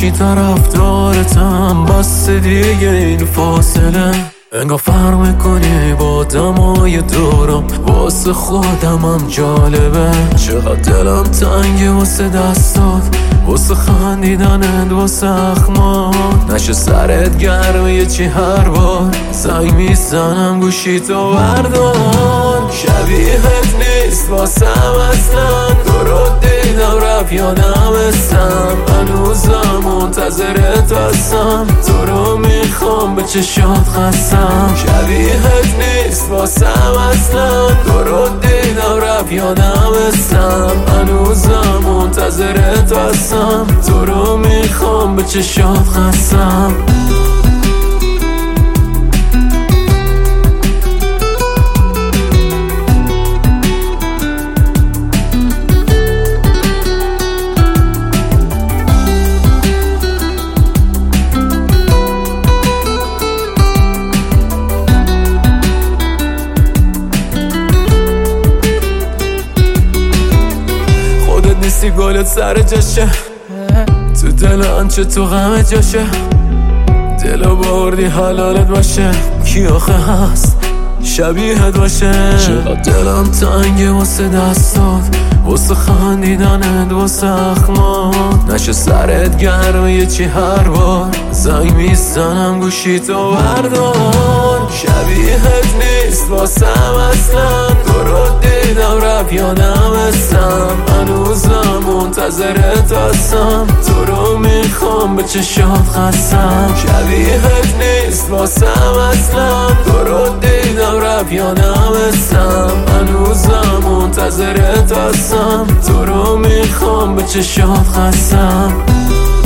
گوشی طرفدارتم، بس دیگه این فاصله انگار فرق میکنی با دمای دورم. واسه خودمم جالبه چقدر دلم تنگه واسه دستات، واسه خندیدنت، واسه اخمات. نشه سرت گرمه چی هر بار زنگ میزنم گوشی تو بردار. شبیهت نیست واسم اصلا، تو رو دیدم رفت یادم استم، هنوزم منتظرت هستم، تو رو میخوام به چشات خستم. شبیهت نیست واسم اصلا، تو رو دیدم رفت یادم استم، هنوزم منتظرت هستم، تو رو میخوام به چشات خستم. نیستی گلت سر جاشه، تو دل آنچه تو غم جاشه، دلو بردی حلالت باشه، کی آخه هست شبیهت باشه. چقدر دلم تنگه واسه دستات، واسه خندیدنت، واسه اخمات. نشه سرت گرمه چی هر بار زنگ میزنم گوشی تو بردار. شبیهت نیست واسم اصلا، تو رو دیدم رفت یادم استم، هنوزم منتظرت هستم، تو رو میخوام به چشات خستم. شبیهت نیست واسم اصلا، تو رو دیدم رفت یادم استم، هنوزم منتظرت هستم، تو رو میخوام به چشات خستم.